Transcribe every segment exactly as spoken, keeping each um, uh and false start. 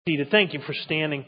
Seated. Thank you for standing.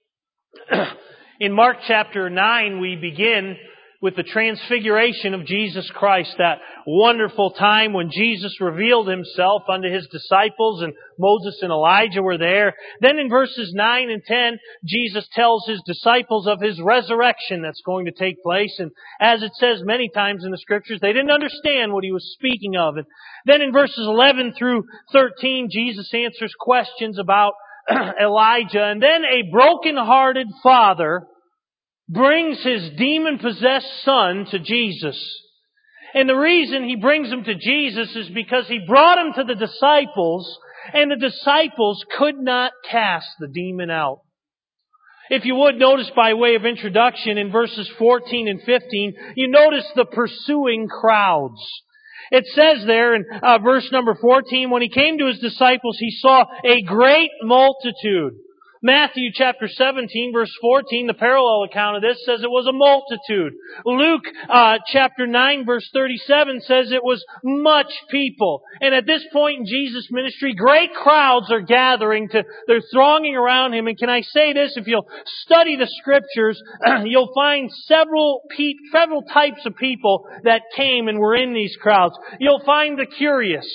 In Mark chapter nine, we begin with the transfiguration of Jesus Christ, that wonderful time when Jesus revealed Himself unto His disciples, and Moses and Elijah were there. Then in verses nine and ten, Jesus tells His disciples of His resurrection that's going to take place. And as it says many times in the Scriptures, they didn't understand what He was speaking of. And then in verses eleven through thirteen, Jesus answers questions about Elijah. And then a broken-hearted father brings his demon-possessed son to Jesus. And the reason he brings him to Jesus is because he brought him to the disciples, and the disciples could not cast the demon out. If you would notice by way of introduction in verses fourteen and fifteen, you notice the pursuing crowds. It says there in uh, verse number fourteen, when He came to His disciples, He saw a great multitude. Matthew chapter seventeen, verse fourteen, the parallel account of this, says it was a multitude. Luke uh, chapter nine, verse thirty-seven says it was much people. And at this point in Jesus' ministry, great crowds are gathering, to they're thronging around Him. And can I say this? If you'll study the Scriptures, you'll find several pe- several types of people that came and were in these crowds. You'll find the curious.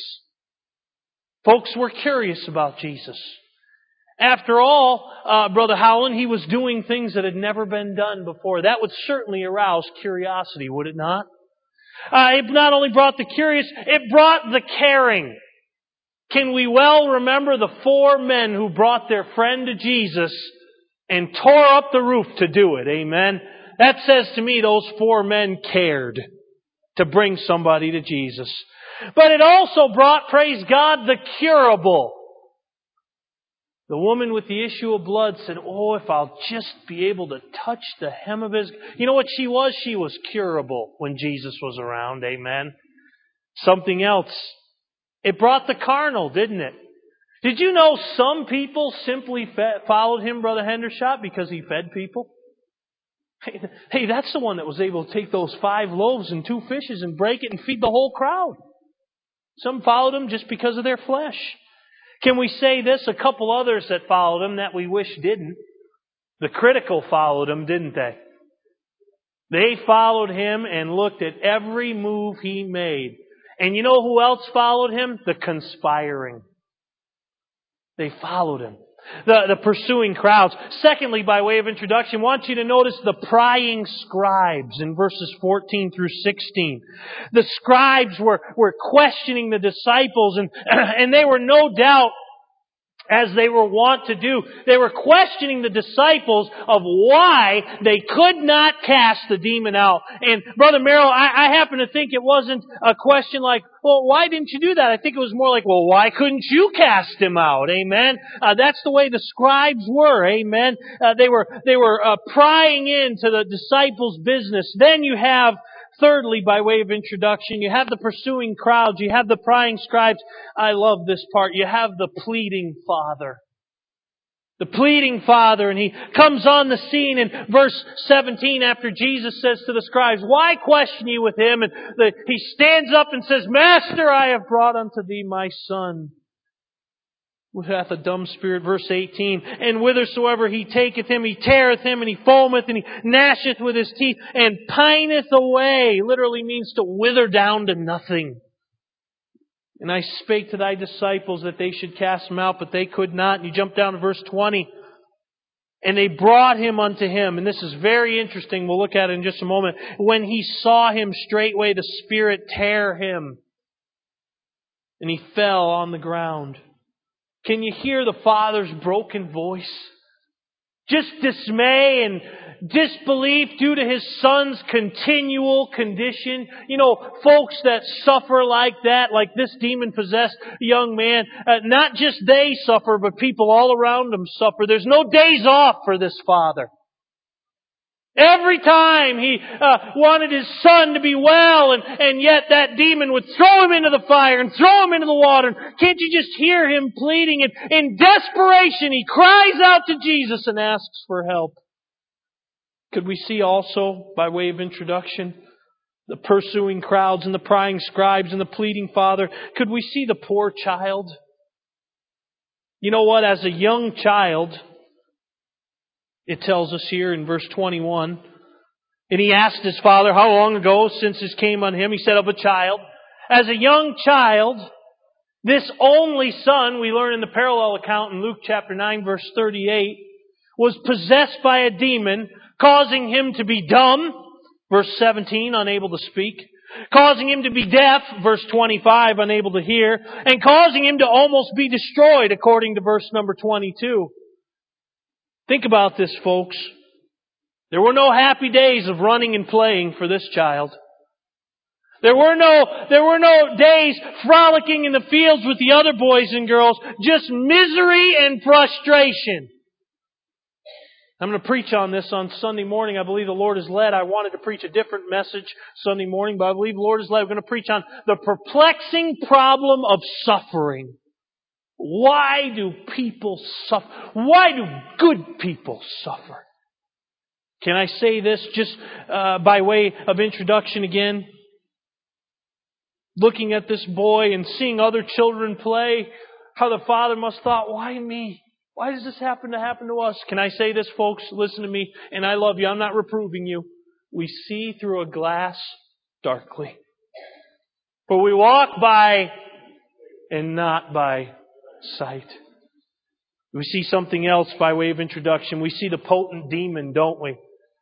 Folks were curious about Jesus. After all, uh, Brother Howland, He was doing things that had never been done before. That would certainly arouse curiosity, would it not? Uh, it not only brought the curious, it brought the caring. Can we well remember the four men who brought their friend to Jesus and tore up the roof to do it? Amen? That says to me those four men cared to bring somebody to Jesus. But it also brought, praise God, the curable. The woman with the issue of blood said, oh, if I'll just be able to touch the hem of His... You know what she was? She was curable when Jesus was around. Amen. Something else. It brought the carnal, didn't it? Did you know some people simply fed, followed Him, Brother Hendershot, because He fed people? Hey, that's the one that was able to take those five loaves and two fishes and break it and feed the whole crowd. Some followed Him just because of their flesh. Can we say this? A couple others that followed Him that we wish didn't. The critical followed Him, didn't they? They followed Him and looked at every move He made. And you know who else followed Him? The conspiring. They followed Him. The, the pursuing crowds. Secondly, by way of introduction, I want you to notice the prying scribes in verses fourteen through sixteen. The scribes were, were questioning the disciples, and, and they were no doubt, as they were wont to do, they were questioning the disciples of why they could not cast the demon out. And Brother Merrill, I, I happen to think it wasn't a question like, well, why didn't you do that? I think it was more like, well, why couldn't you cast him out? Amen. Uh, that's the way the scribes were. Amen. Uh, they were they were uh, prying into the disciples' business. Then you have, thirdly, by way of introduction, you have the pursuing crowds. You have the prying scribes. I love this part. You have the pleading father. The pleading father, and he comes on the scene in verse seventeen after Jesus says to the scribes, why question ye with him? And the, he stands up and says, Master, I have brought unto thee my son, who hath a dumb spirit. Verse eighteen, and whithersoever he taketh him, he teareth him, and he foameth, and he gnasheth with his teeth, and pineth away. Literally means to wither down to nothing. And I spake to thy disciples that they should cast him out, but they could not. And you jump down to verse twenty. And they brought him unto him. And this is very interesting. We'll look at it in just a moment. When he saw him, straightway the Spirit tear him, and he fell on the ground. Can you hear the Father's broken voice? Just dismay and disbelief due to His Son's continual condition. You know, folks that suffer like that, like this demon-possessed young man, uh, not just they suffer, but people all around them suffer. There's no days off for this father. Every time he uh, wanted his son to be well, and, and yet that demon would throw him into the fire and throw him into the water. And can't you just hear him pleading? And in desperation, he cries out to Jesus and asks for help. Could we see also, by way of introduction, the pursuing crowds and the prying scribes and the pleading father? Could we see the poor child? You know what? As a young child, it tells us here in verse twenty-one, and he asked his father how long ago since this came on him. He said, of a child. As a young child, this only son, we learn in the parallel account in Luke chapter nine, verse thirty-eight, was possessed by a demon, causing him to be dumb, verse seventeen, unable to speak, causing him to be deaf, verse twenty-five, unable to hear, and causing him to almost be destroyed, according to verse number twenty-two. Think about this, folks. There were no happy days of running and playing for this child. There were no, there were no days frolicking in the fields with the other boys and girls. Just misery and frustration. I'm going to preach on this on Sunday morning. I believe the Lord has led. I wanted to preach a different message Sunday morning, but I believe the Lord has led. We're going to preach on the perplexing problem of suffering. Why do people suffer? Why do good people suffer? Can I say this just uh, by way of introduction again? Looking at this boy and seeing other children play, how the father must have thought, why me? Why does this happen to happen to us? Can I say this, folks? Listen to me, and I love you. I'm not reproving you. We see through a glass darkly. For we walk by and not by sight. We see something else by way of introduction. We see the potent demon, don't we?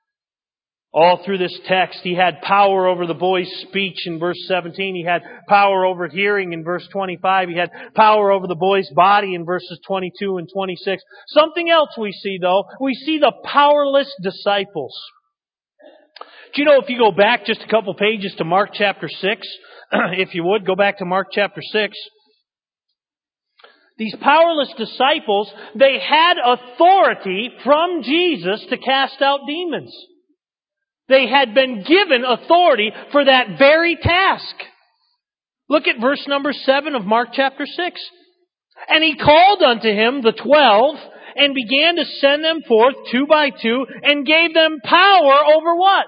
All through this text, he had power over the boy's speech in verse seventeen. He had power over hearing in verse twenty-five. He had power over the boy's body in verses twenty-two and twenty-six. Something else we see, though. We see the powerless disciples. Do you know, if you go back just a couple pages to Mark chapter six, if you would, go back to Mark chapter six. These powerless disciples, they had authority from Jesus to cast out demons. They had been given authority for that very task. Look at verse number seven of Mark chapter six. And he called unto him the twelve and began to send them forth two by two and gave them power over what?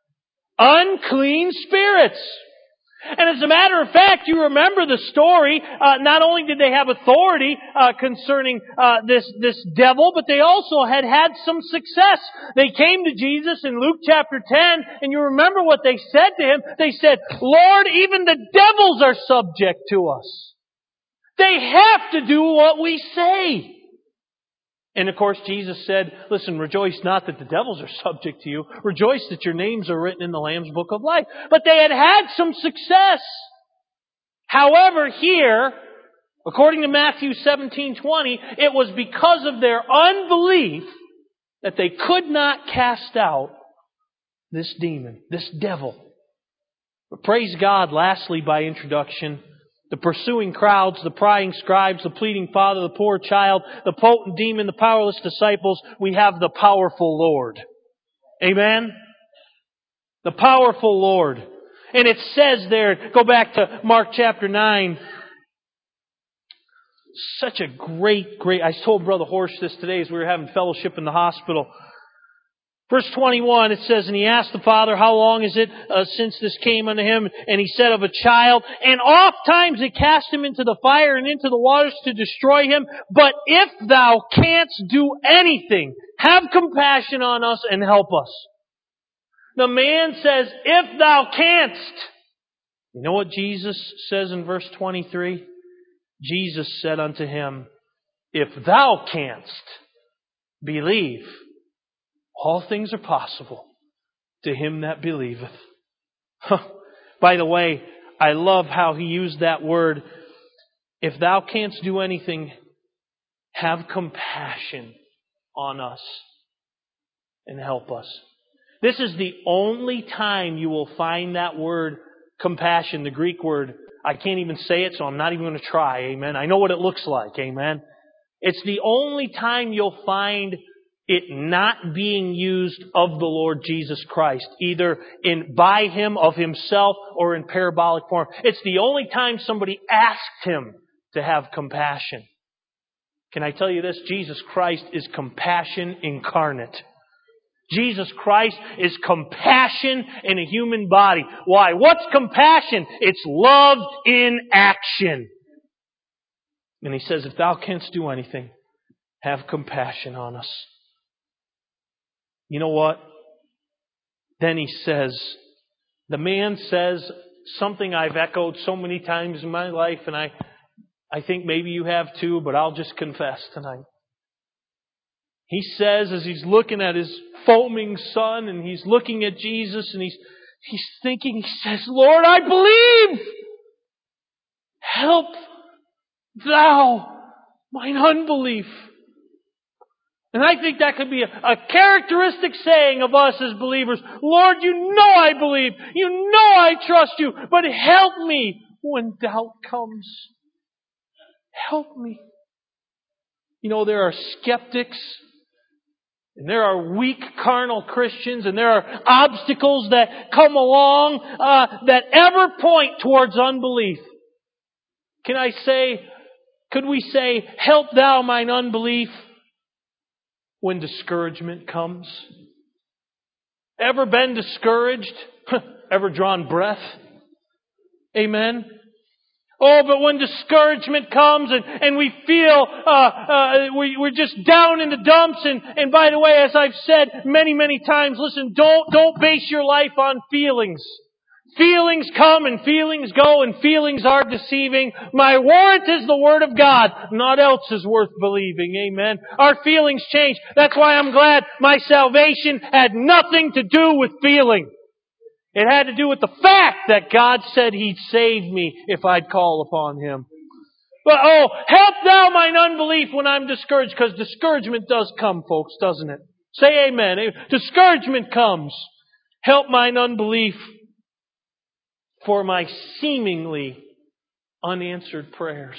Unclean spirits. And as a matter of fact, you remember the story. Uh, not only did they have authority uh, concerning uh, this this devil, but they also had had some success. They came to Jesus in Luke chapter ten, and you remember what they said to him. They said, Lord, even the devils are subject to us. They have to do what we say. And of course, Jesus said, listen, rejoice not that the devils are subject to you. Rejoice that your names are written in the Lamb's Book of Life. But they had had some success. However, here, according to Matthew seventeen twenty, it was because of their unbelief that they could not cast out this demon, this devil. But praise God, lastly, by introduction, the pursuing crowds, the prying scribes, the pleading father, the poor child, the potent demon, the powerless disciples, we have the powerful Lord. Amen? The powerful Lord. And it says there, go back to Mark chapter nine. Such a great, great, I told Brother Horst this today as we were having fellowship in the hospital. Verse twenty-one, it says, and he asked the father, how long is it uh, since this came unto him? And he said, of a child. And oft times they cast him into the fire and into the waters to destroy him. But if thou canst do anything, have compassion on us and help us. The man says, if thou canst. You know what Jesus says in verse twenty-three? Jesus said unto him, if thou canst believe, all things are possible to him that believeth. By the way, I love how he used that word. If thou canst do anything, have compassion on us and help us. This is the only time you will find that word compassion, the Greek word. I can't even say it, so I'm not even going to try. Amen. I know what it looks like. Amen. It's the only time you'll find it not being used of the Lord Jesus Christ, either in by Him, of Himself, or in parabolic form. It's the only time somebody asked Him to have compassion. Can I tell you this? Jesus Christ is compassion incarnate. Jesus Christ is compassion in a human body. Why? What's compassion? It's love in action. And He says, if thou canst do anything, have compassion on us. You know what? Then he says, the man says something I've echoed so many times in my life, and I, I think maybe you have too, but I'll just confess tonight. He says, as he's looking at his foaming son, and he's looking at Jesus, and he's he's thinking, he says, Lord, I believe! Help thou mine unbelief. And I think that could be a, a characteristic saying of us as believers. Lord, you know I believe. You know I trust you. But help me when doubt comes. Help me. You know, there are skeptics. And there are weak carnal Christians. And there are obstacles that come along uh, that ever point towards unbelief. Can I say, could we say, help thou mine unbelief when discouragement comes? Ever been discouraged? Ever drawn breath? Amen? Oh, but when discouragement comes and, and we feel uh, uh, we, we're just down in the dumps, and, and by the way, as I've said many, many times, listen, don't, don't base your life on feelings. Feelings come and feelings go, and feelings are deceiving. My warrant is the Word of God. Naught else is worth believing. Amen. Our feelings change. That's why I'm glad my salvation had nothing to do with feeling. It had to do with the fact that God said He'd save me if I'd call upon Him. But oh, help thou mine unbelief when I'm discouraged, because discouragement does come, folks, doesn't it? Say amen. Discouragement comes. Help mine unbelief for my seemingly unanswered prayers.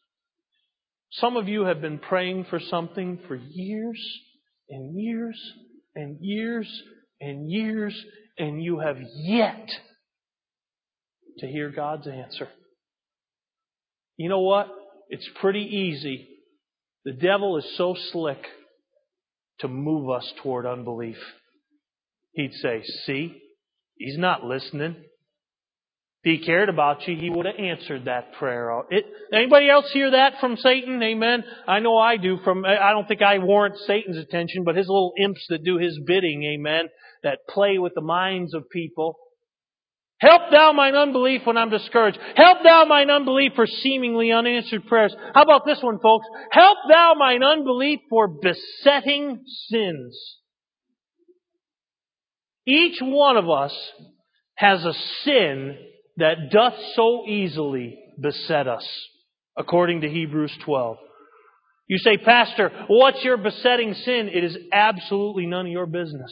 Some of you have been praying for something for years and years and years and years, and you have yet to hear God's answer. You know what? It's pretty easy. The devil is so slick to move us toward unbelief. He'd say, see, he's not listening. If He cared about you, He would have answered that prayer. It, anybody else hear that from Satan? Amen? I know I do. From I don't think I warrant Satan's attention, but his little imps that do his bidding, amen, that play with the minds of people. Help thou mine unbelief when I'm discouraged. Help thou mine unbelief for seemingly unanswered prayers. How about this one, folks? Help thou mine unbelief for besetting sins. Each one of us has a sin that doth so easily beset us, according to Hebrews twelve. You say, Pastor, what's your besetting sin? It is absolutely none of your business.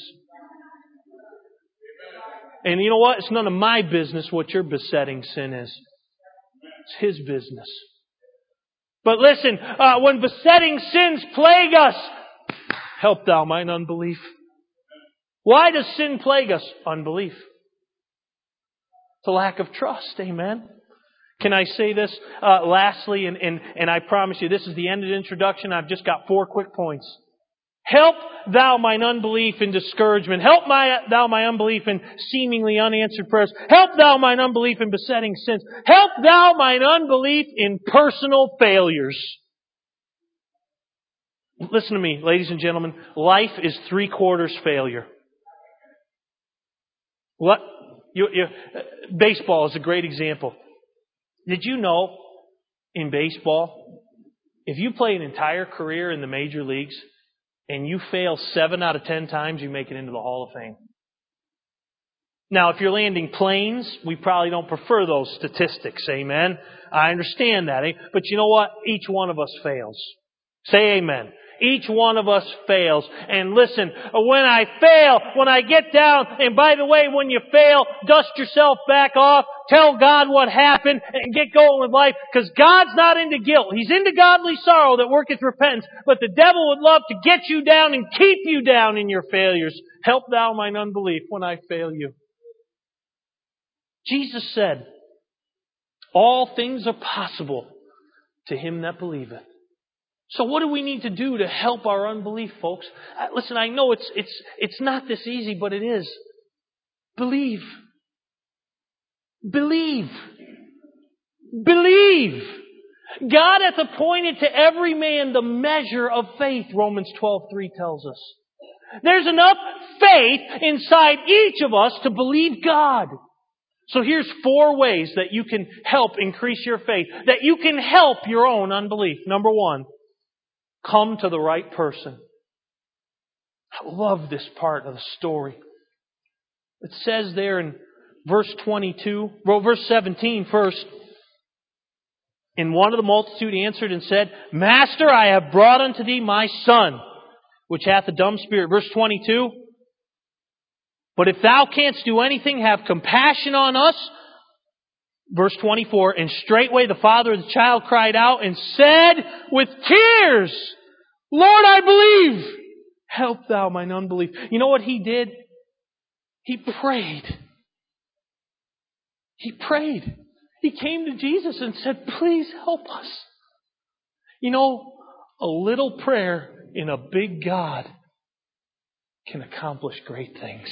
And you know what? It's none of my business what your besetting sin is. It's His business. But listen, uh, when besetting sins plague us, help thou mine unbelief. Why does sin plague us? Unbelief. It's a lack of trust. Amen. Can I say this uh, lastly, and, and, and I promise you, this is the end of the introduction. I've just got four quick points. Help thou mine unbelief in discouragement. Help my, thou my unbelief in seemingly unanswered prayers. Help thou mine unbelief in besetting sins. Help thou mine unbelief in personal failures. Listen to me, ladies and gentlemen. Life is three quarters failure. What? You, you, baseball is a great example. Did you know in baseball, if you play an entire career in the major leagues and you fail seven out of ten times, you make it into the Hall of Fame? Now, if you're landing planes, we probably don't prefer those statistics. Amen. I understand that. Eh? But you know what? Each one of us fails. Say amen. Each one of us fails. And listen, when I fail, when I get down, and by the way, when you fail, dust yourself back off, tell God what happened, and get going with life. Because God's not into guilt. He's into godly sorrow that worketh repentance. But the devil would love to get you down and keep you down in your failures. Help thou mine unbelief when I fail you. Jesus said, all things are possible to him that believeth. So what do we need to do to help our unbelief, folks? Uh, listen, I know it's it's it's not this easy, but it is. Believe. Believe. Believe. God hath appointed to every man the measure of faith, Romans twelve three tells us. There's enough faith inside each of us to believe God. So here's four ways that you can help increase your faith, that you can help your own unbelief. Number one, come to the right person. I love this part of the story. It says there in verse twenty-two, well, verse seventeen first, and one of the multitude answered and said, Master, I have brought unto thee my son, which hath a dumb spirit. Verse twenty-two, but if thou canst do anything, have compassion on us. Verse twenty-four, and straightway the father of the child cried out and said with tears, Lord, I believe. Help thou mine unbelief. You know what he did? He prayed. He prayed. He came to Jesus and said, please help us. You know, a little prayer in a big God can accomplish great things.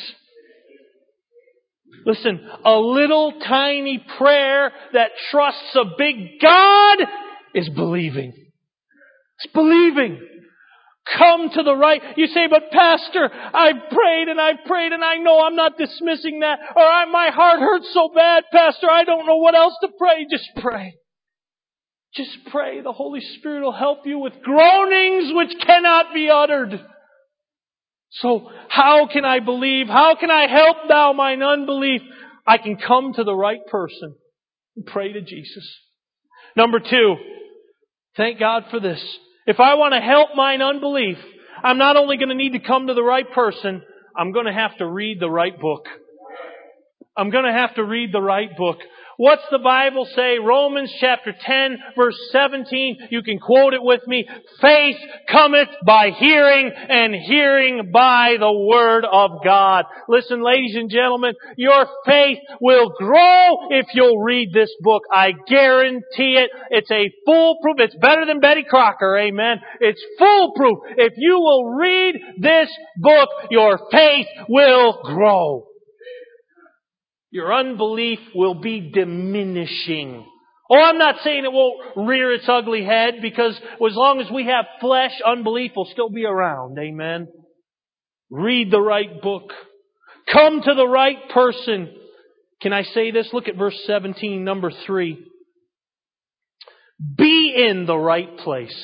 Listen, a little tiny prayer that trusts a big God is believing. It's believing. Come to the right. You say, but Pastor, I've prayed and I've prayed and I know I'm not dismissing that. Or I, my heart hurts so bad, Pastor, I don't know what else to pray. Just pray. Just pray. The Holy Spirit will help you with groanings which cannot be uttered. So how can I believe? How can I help thou mine unbelief? I can come to the right person and pray to Jesus. Number two, thank God for this. If I want to help mine unbelief, I'm not only going to need to come to the right person, I'm going to have to read the right book. I'm going to have to read the right book. What's the Bible say? Romans chapter ten, verse seventeen. You can quote it with me. Faith cometh by hearing, and hearing by the Word of God. Listen, ladies and gentlemen, your faith will grow if you'll read this book. I guarantee it. It's a foolproof. It's better than Betty Crocker, amen. It's foolproof. If you will read this book, your faith will grow. Your unbelief will be diminishing. Oh, I'm not saying it won't rear its ugly head, because as long as we have flesh, unbelief will still be around. Amen. Read the right book. Come to the right person. Can I say this? Look at verse seventeen, number three. Be in the right place.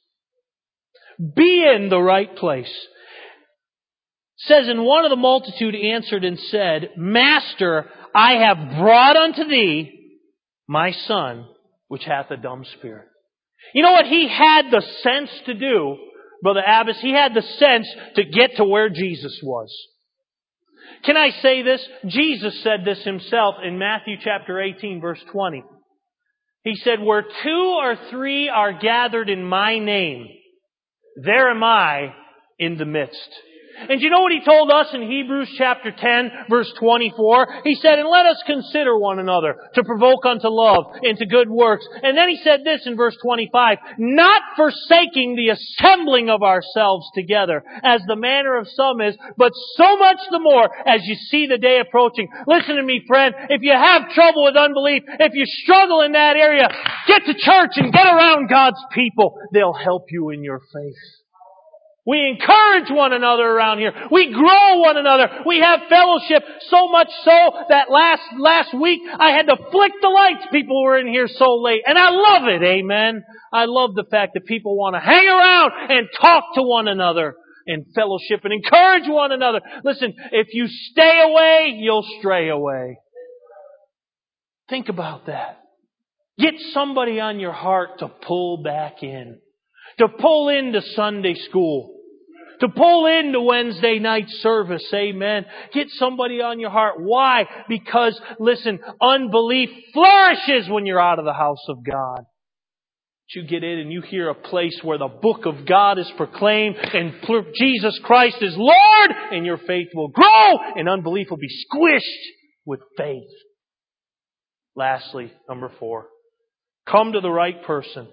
Be in the right place. It says, and one of the multitude answered and said, Master, I have brought unto thee my son, which hath a dumb spirit. You know what he had the sense to do, Brother Abbas? He had the sense to get to where Jesus was. Can I say this? Jesus said this himself in Matthew chapter eighteen, verse twenty. He said, where two or three are gathered in my name, there am I in the midst. And you know what he told us in Hebrews chapter ten, verse twenty-four? He said, and let us consider one another to provoke unto love and to good works. And then he said this in verse twenty-five, not forsaking the assembling of ourselves together, as the manner of some is, but so much the more as you see the day approaching. Listen to me, friend. If you have trouble with unbelief, if you struggle in that area, get to church and get around God's people. They'll help you in your faith. We encourage one another around here. We grow one another. We have fellowship, so much so that last last week I had to flick the lights. People were in here so late. And I love it, amen. I love the fact that people want to hang around and talk to one another and fellowship and encourage one another. Listen, if you stay away, you'll stray away. Think about that. Get somebody on your heart to pull back in. To pull into Sunday school. To pull into Wednesday night service. Amen. Get somebody on your heart. Why? Because, listen, unbelief flourishes when you're out of the house of God. You get in and you hear a place where the book of God is proclaimed and Jesus Christ is Lord, and your faith will grow and unbelief will be squished with faith. Lastly, number four. Come to the right person.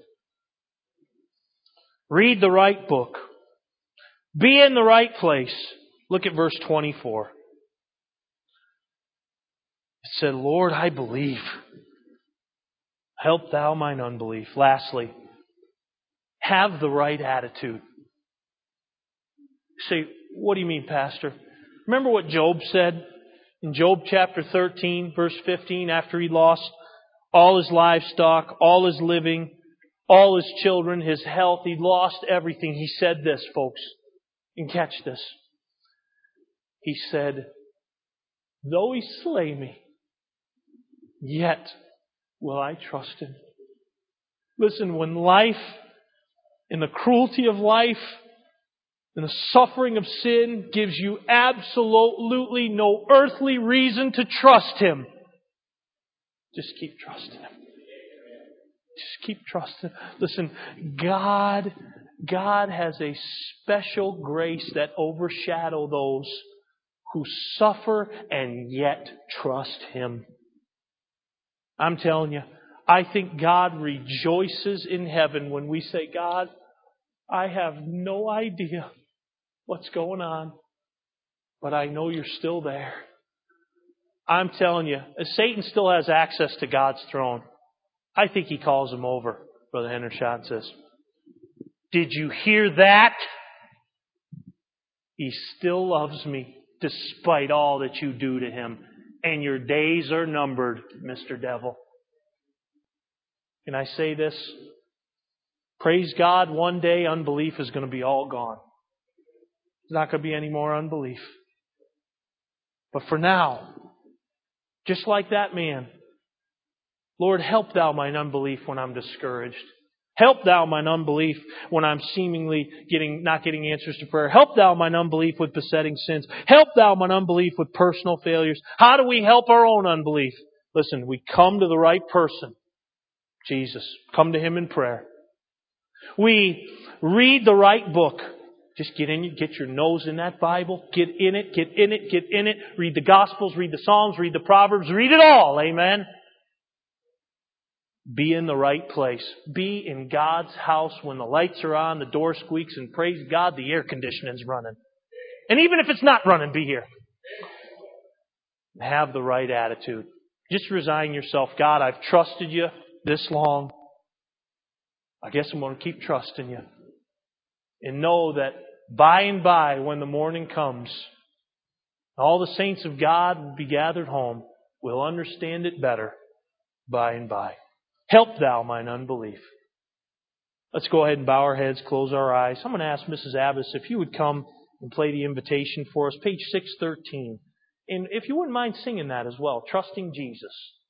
Read the right book. Be in the right place. Look at verse twenty-four. It said, Lord, I believe. Help thou mine unbelief. Lastly, have the right attitude. You say, what do you mean, Pastor? Remember what Job said in Job chapter thirteen, verse fifteen, after he lost all his livestock, all his living, all his children, his health, he lost everything. He said this, folks, and catch this. He said, though he slay me, yet will I trust Him. Listen, when life, in the cruelty of life, and the suffering of sin gives you absolutely no earthly reason to trust Him, just keep trusting Him. Just keep trusting Him. Listen, God, God has a special grace that overshadows those who suffer and yet trust Him. I'm telling you, I think God rejoices in heaven when we say, God, I have no idea what's going on, but I know You're still there. I'm telling you, Satan still has access to God's throne. I think he calls him over, Brother Hendershot says. Did you hear that? He still loves me despite all that you do to him. And your days are numbered, Mister Devil. Can I say this? Praise God, one day unbelief is going to be all gone. There's not going to be any more unbelief. But for now, just like that man, Lord, help Thou mine unbelief when I'm discouraged. Help Thou mine unbelief when I'm seemingly getting not getting answers to prayer. Help Thou mine unbelief with besetting sins. Help Thou mine unbelief with personal failures. How do we help our own unbelief? Listen, we come to the right person, Jesus. Come to Him in prayer. We read the right book. Just get in, get your nose in that Bible. Get in it, get in it, get in it. Read the Gospels, read the Psalms, read the Proverbs, read it all. Amen. Be in the right place. Be in God's house when the lights are on, the door squeaks, and praise God, the air conditioning's running. And even if it's not running, be here. Have the right attitude. Just resign yourself. God, I've trusted You this long. I guess I'm going to keep trusting You. And know that by and by, when the morning comes, all the saints of God will be gathered home. We'll understand it better by and by. Help Thou mine unbelief. Let's go ahead and bow our heads, close our eyes. I'm going to ask Missus Abbas if you would come and play the invitation for us, page six thirteen. And if you wouldn't mind singing that as well, Trusting Jesus.